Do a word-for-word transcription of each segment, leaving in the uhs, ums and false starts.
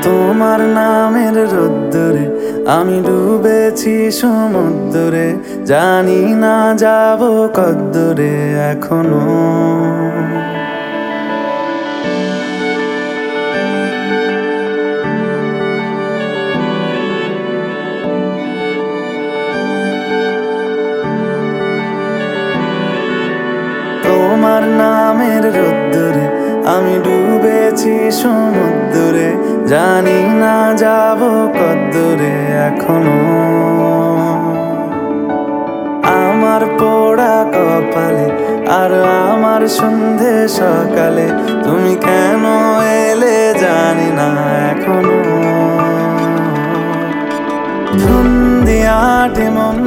তোমার নামের রোদ্দুরে আমি ডুবেছি সমুদ্রে, জানি না যাব কদ্দুরে এখনো। তোমার নামের রোদ্দুরে আমি ডুবেছি সমুদ্রে, জানি না যাব কদ্দুরে এখনো। আমার পোড়া কপালে আর আমার সন্ধে সকালে তুমি কেন এলে জানি না এখনো। ধুন্দিয়াটে মন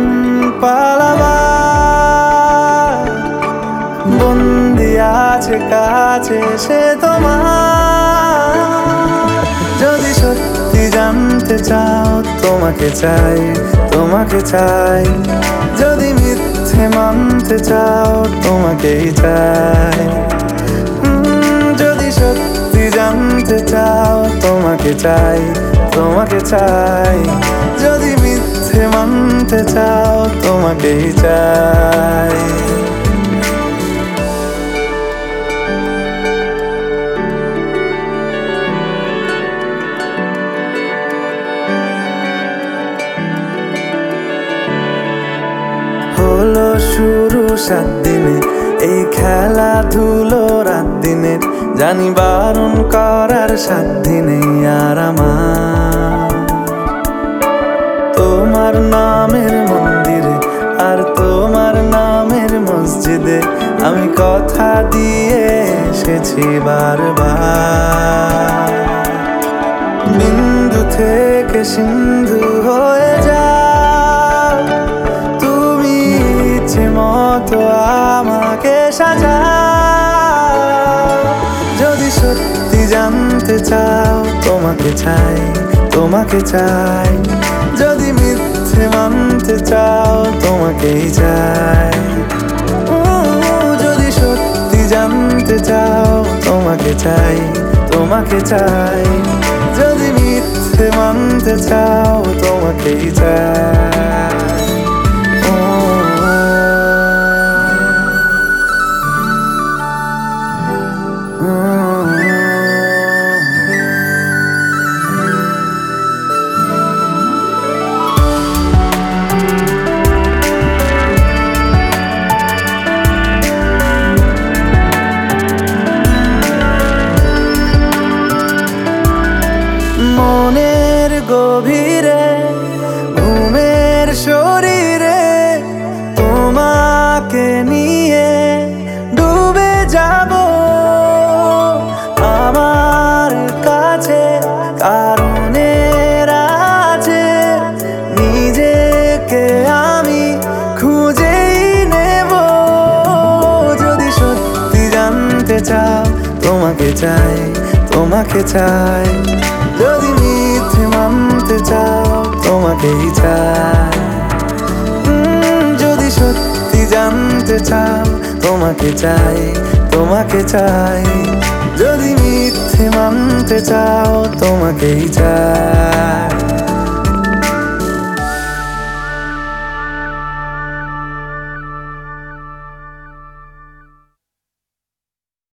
পালাবার বন্দি আছে কাছে সে তোমার। যদি সত্যি জানতে চাও তোমাকে চাই, তোমাকে চাই। যদি মিথ্যে মানতে চাও তোমাকেই চাই। যদি সত্যি জানতে চাও তোমাকে চাই, তোমাকে চাই। যদি মিথ্যে মানতে চাও তোমাকেই চাই। হলো শুরু সাত দিনে এই খেলাধুলো রাত দিনের, জানি বারণ করার সাত দিনে আর আমার। তোমার নামের মন্দিরে আর তোমার নামের মসজিদে আমি কথা দিয়ে এসেছি বারবার। বিন্দু থেকে সিন্ধু হয়ে যাও তুমি, ইচ্ছে মতো আমাকে সাজাও। যদি সত্যি জানতে চাও তোমাকে চাই, তোমাকে চাই। যদি মিথ্যে মানতে চাও তোমাকেই চাই। যদি সত্যি জানতে চাও তোমাকে চাই, তোমাকে চাই। যদি মিথ্যে মানতে চাও তোমাকেই চাই। মনের গভীরে ঘুমের শরীরে তোমাকে নিয়ে ডুবে যাব। আমার কাছে কারণের আছে, নিজেকে আমি খুঁজেই নেব। যদি সত্যি জানতে চাও তোমাকে চাই, তোমাকে চাই। যদি মিথ্যে মানতে চাও তোমাকেই চাই। যদি সত্যি জানতে চাও তোমাকে চাই, তোমাকে চাই। যদি মিথ্যে মানতে চাও তোমাকেই চাই।